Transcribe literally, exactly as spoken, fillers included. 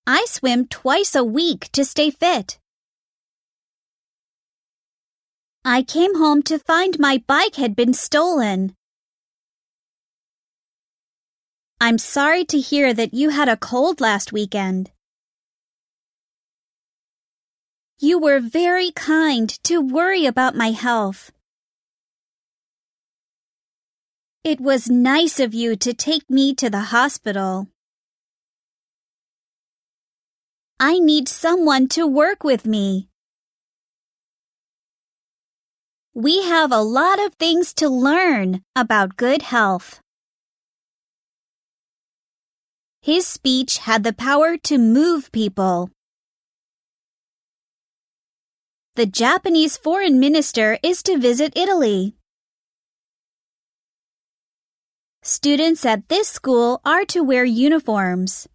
I swim twice a week to stay fit. I came home to find my bike had been stolen. I'm sorry to hear that you had a cold last weekend. You were very kind to worry about my health. It was nice of you to take me to the hospital. I need someone to work with me. We have a lot of things to learn about good health. His speech had the power to move people. The Japanese foreign minister is to visit Italy. Students at this school are to wear uniforms.